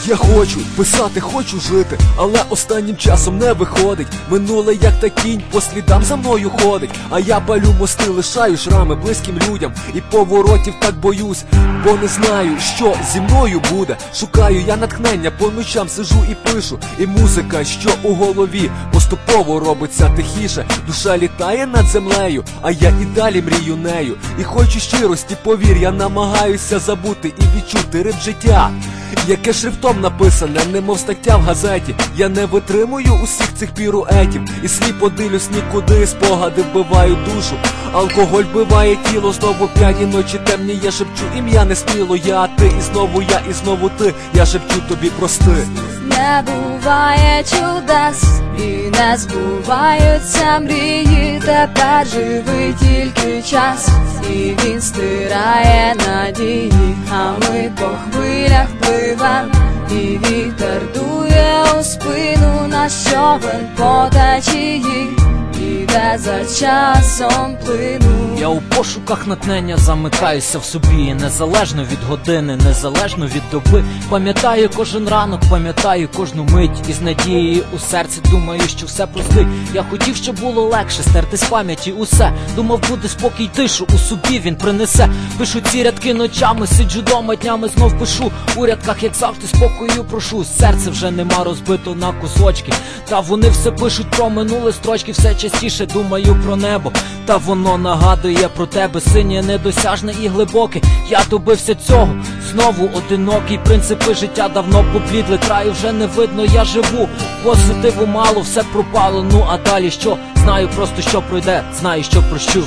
Я хочу писати, хочу жити, але останнім часом не виходить. Минуле як та кінь по слідам за мною ходить. А я палю мости, лишаю шрами близьким людям. І поворотів так боюсь, бо не знаю, що зі мною буде. Шукаю я натхнення, по ночам сижу і пишу. І музика, що у голові, поступово робиться тихіше. Душа літає над землею, а я і далі мрію нею. І хочу щирості, повір, я намагаюся забути і відчути ритм життя, яке шрифтом написане, немов стаття в газеті. Я не витримую усіх цих піруетів, і сліпо дивлюсь нікуди, спогади вбивають душу. Алкоголь вбиває тіло, знову п'яні ночі темні. Я шепчу ім'я несміло, я, ти, і знову ти. Я шепчу тобі прости. Не буває чудес і не збуваються мрії. Тепер живий тільки час, і він стирає надії. А ми по хвилях пливем, і вітер дує у спину. Наш човен по течії іде за часом плину. Я у пошуках натхнення замикаюся в собі. Незалежно від години, незалежно від доби. Пам'ятаю кожен ранок, пам'ятаю кожну мить. І з надією у серці думаю, що все простить. Я хотів, щоб було легше стерти з пам'яті усе. Думав, буде спокій, тишу у собі він принесе. Пишу ці рядки ночами, сиджу дома днями, знов пишу. У рядках, як завжди, спокою прошу. Серце вже нема розбито на кусочки. Та вони все пишуть про минуле строчки. Все частіше думаю про небо, та воно нагадує про тебе. Синє, недосяжне і глибоке. Я добився цього, знову одинокий. Принципи життя давно поблідли, краю вже не видно, я живу. Позитиву мало, все пропало, ну а далі що? Знаю просто, що пройде, знаю, що прощу.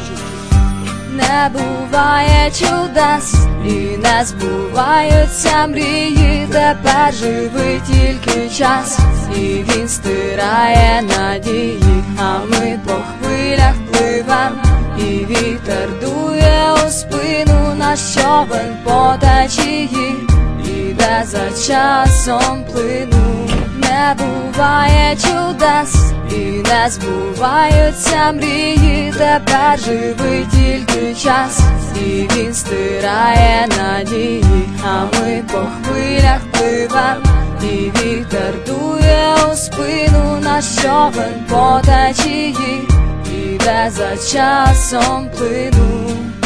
Не буває чудес і не збуваються мрії. Тепер живий тільки час, і він стирає надії. А ми по хвилях пливем, і вітер дує у спину. Наш човен по течії іде за часом плину. Не буває чудес і не збуваються мрії. Тепер живий тільки час, і він стирає надії. А ми по хвилях пливем, і вітер дує у спину. Наш човен по течії іде за часом плину.